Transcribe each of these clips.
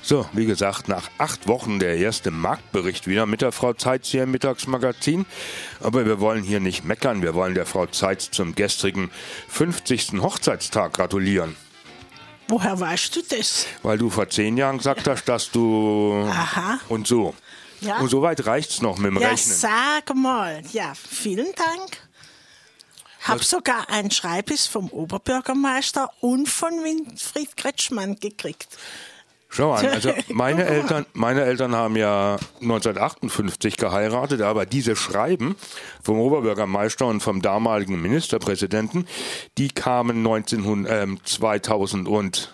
So, wie gesagt, nach 8 Wochen der erste Marktbericht wieder mit der Frau Zeitz hier im Mittagsmagazin. Aber wir wollen hier nicht meckern, wir wollen der Frau Zeitz zum gestrigen 50. Hochzeitstag gratulieren. Woher weißt du das? Weil du vor 10 Jahren gesagt hast, dass du... Aha. Und so. Ja. Und so weit reicht's noch mit dem Ja, Rechnen. sag mal. Ja, vielen Dank. Hab sogar einen Schreibis vom Oberbürgermeister und von Winfried Kretschmann gekriegt. Schau an, also meine Eltern haben ja 1958 geheiratet, aber diese Schreiben vom Oberbürgermeister und vom damaligen Ministerpräsidenten, die kamen 2006.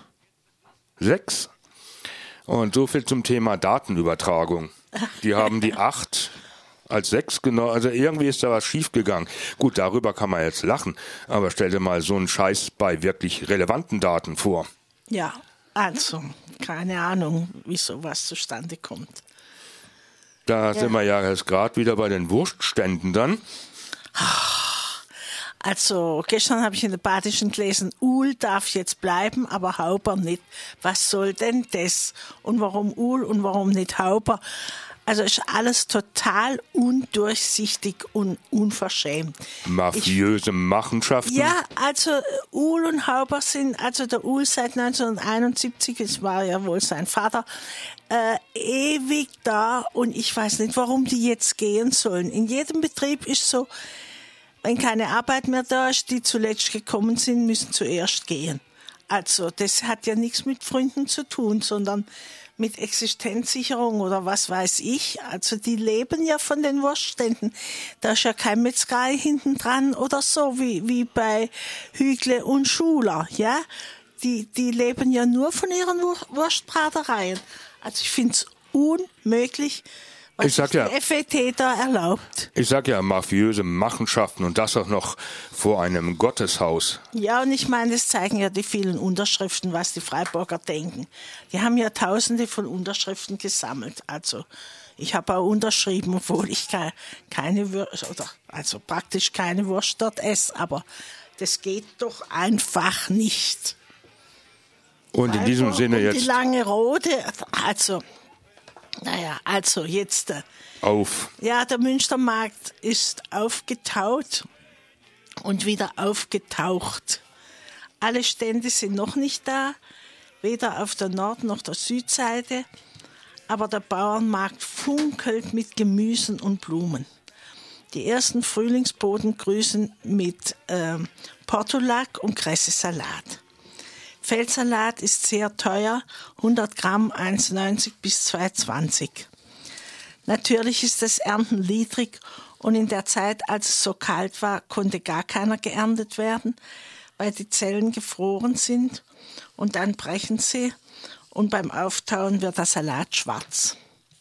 Und so viel zum Thema Datenübertragung. Die haben die 8 als 6 genommen, also irgendwie ist da was schiefgegangen. Gut, darüber kann man jetzt lachen, aber stell dir mal so einen Scheiß bei wirklich relevanten Daten vor. Ja, also, keine Ahnung, wie sowas zustande kommt. Da sind wir ja jetzt gerade wieder bei den Wurstständen dann. Also, gestern habe ich in der Badischen gelesen, Uhl darf jetzt bleiben, aber Hauber nicht. Was soll denn das? Und warum Uhl und warum nicht Hauber? Also ist alles total undurchsichtig und unverschämt. Mafiöse Machenschaften? Ja, also Uhl und Hauber sind, also der Uhl seit 1971, es war ja wohl sein Vater, ewig da und ich weiß nicht, warum die jetzt gehen sollen. In jedem Betrieb ist so, wenn keine Arbeit mehr da ist, die zuletzt gekommen sind, müssen zuerst gehen. Also das hat ja nichts mit Freunden zu tun, sondern mit Existenzsicherung oder was weiß ich. Also die leben ja von den Wurstständen. Da ist ja kein Metzgerei hinten dran oder so, wie bei Hügle und Schuler, ja. Die leben ja nur von ihren Wurstbratereien. Also ich finde es unmöglich, was die FET da erlaubt. Ich sag ja, mafiöse Machenschaften und das auch noch vor einem Gotteshaus. Ja, und ich meine, das zeigen ja die vielen Unterschriften, was die Freiburger denken. Die haben ja Tausende von Unterschriften gesammelt. Also ich habe auch unterschrieben, obwohl ich keine Wurst, oder also praktisch keine Wurst dort esse. Aber das geht doch einfach nicht. Und in diesem Sinne und jetzt... Die lange Rode, also jetzt... Auf. Ja, der Münstermarkt ist aufgetaut und wieder aufgetaucht. Alle Stände sind noch nicht da, weder auf der Nord- noch der Südseite, aber der Bauernmarkt funkelt mit Gemüsen und Blumen. Die ersten Frühlingsboden grüßen mit Portulak und Kresse-Salat. Feldsalat ist sehr teuer, 100 Gramm 1,90 bis 2,20. Natürlich ist das Ernten niedrig und in der Zeit, als es so kalt war, konnte gar keiner geerntet werden, weil die Zellen gefroren sind und dann brechen sie und beim Auftauen wird der Salat schwarz.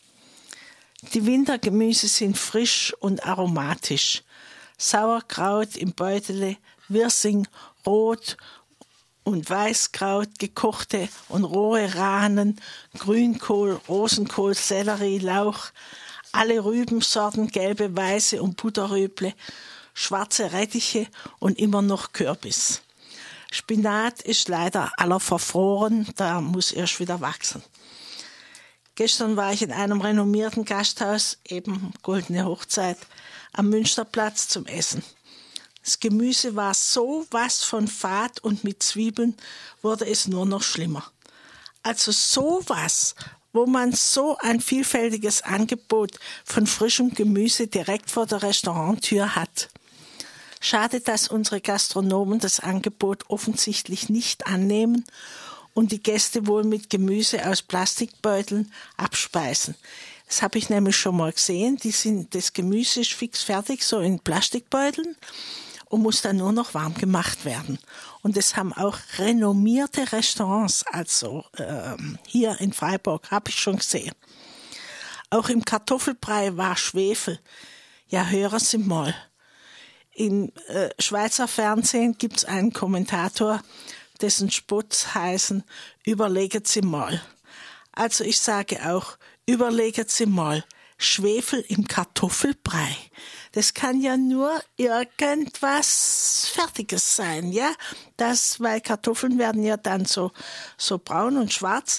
Die Wintergemüse sind frisch und aromatisch. Sauerkraut im Beutele, Wirsing, Rot- und Weißkraut, gekochte und rohe Rahnen, Grünkohl, Rosenkohl, Sellerie, Lauch, alle Rübensorten, gelbe, weiße und Butterrüble, schwarze Rettiche und immer noch Kürbis. Spinat ist leider aller verfroren, da muss erst wieder wachsen. Gestern war ich in einem renommierten Gasthaus, eben Goldene Hochzeit, am Münsterplatz zum Essen. Das Gemüse war so was von fad und mit Zwiebeln wurde es nur noch schlimmer. Also sowas, wo man so ein vielfältiges Angebot von frischem Gemüse direkt vor der Restauranttür hat. Schade, dass unsere Gastronomen das Angebot offensichtlich nicht annehmen und die Gäste wohl mit Gemüse aus Plastikbeuteln abspeisen. Das habe ich nämlich schon mal gesehen. Das Gemüse ist fix fertig, so in Plastikbeuteln, und muss dann nur noch warm gemacht werden. Und das haben auch renommierte Restaurants, also hier in Freiburg, habe ich schon gesehen. Auch im Kartoffelbrei war Schwefel. Ja, hören Sie mal. Im Schweizer Fernsehen gibt es einen Kommentator, dessen Spots heißen, überlegen Sie mal. Also ich sage auch, überlegen Sie mal, Schwefel im Kartoffelbrei. Das kann ja nur irgendwas Fertiges sein, ja? Weil Kartoffeln werden ja dann so braun und schwarz.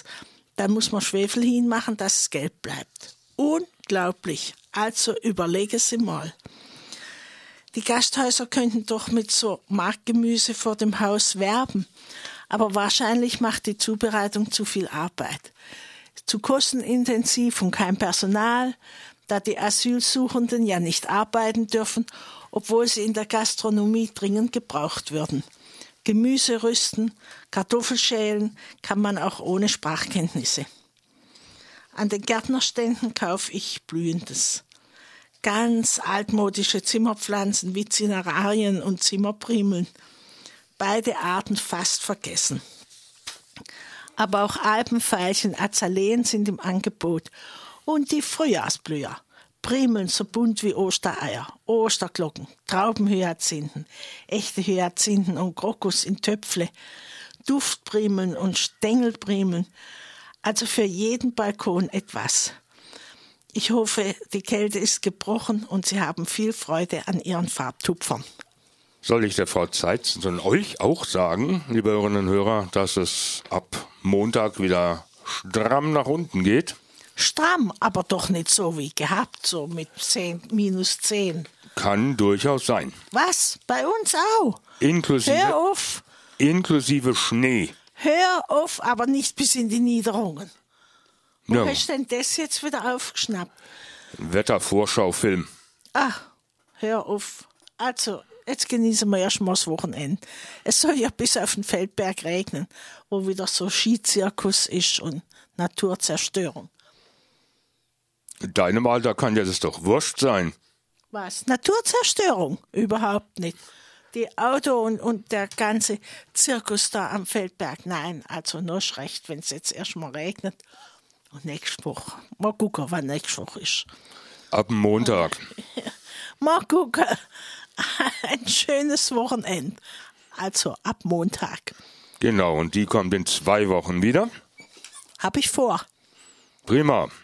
Dann muss man Schwefel hinmachen, dass es gelb bleibt. Unglaublich. Also überlege Sie mal. Die Gasthäuser könnten doch mit so Marktgemüse vor dem Haus werben. Aber wahrscheinlich macht die Zubereitung zu viel Arbeit. Zu kostenintensiv und kein Personal, da die Asylsuchenden ja nicht arbeiten dürfen, obwohl sie in der Gastronomie dringend gebraucht würden. Gemüse rüsten, Kartoffelschälen kann man auch ohne Sprachkenntnisse. An den Gärtnerständen kaufe ich Blühendes. Ganz altmodische Zimmerpflanzen wie Cinerarien und Zimmerprimeln. Beide Arten fast vergessen. Aber auch Alpenveilchen, Azaleen sind im Angebot. Und die Frühjahrsblüher. Primeln so bunt wie Ostereier, Osterglocken, Traubenhyazinthen, echte Hyazinthen und Krokus in Töpfle, Duftprimeln und Stängelprimeln. Also für jeden Balkon etwas. Ich hoffe, die Kälte ist gebrochen und Sie haben viel Freude an Ihren Farbtupfern. Soll ich der Frau Zeitz und euch auch sagen, liebe Hörerinnen und Hörer, dass es ab Montag wieder stramm nach unten geht? Stramm, aber doch nicht so wie gehabt, so mit -10. Kann durchaus sein. Was? Bei uns auch? Hör auf. Inklusive Schnee. Hör auf, aber nicht bis in die Niederungen. Wo Ja. hast du denn das jetzt wieder aufgeschnappt? Wettervorschaufilm. Ah, hör auf. Also, jetzt genießen wir erst mal das Wochenende. Es soll ja bis auf den Feldberg regnen, wo wieder so Skizirkus ist und Naturzerstörung. Deinem Alter kann ja das doch wurscht sein. Was? Naturzerstörung? Überhaupt nicht. Die Auto und der ganze Zirkus da am Feldberg, nein, also nur schlecht, wenn es jetzt erst mal regnet. Und nächste Woche, mal gucken, wann nächste Woche ist. Ab dem Montag. Mal gucken, ein schönes Wochenende, also ab Montag. Genau, und die kommt in 2 Wochen wieder. Hab ich vor. Prima.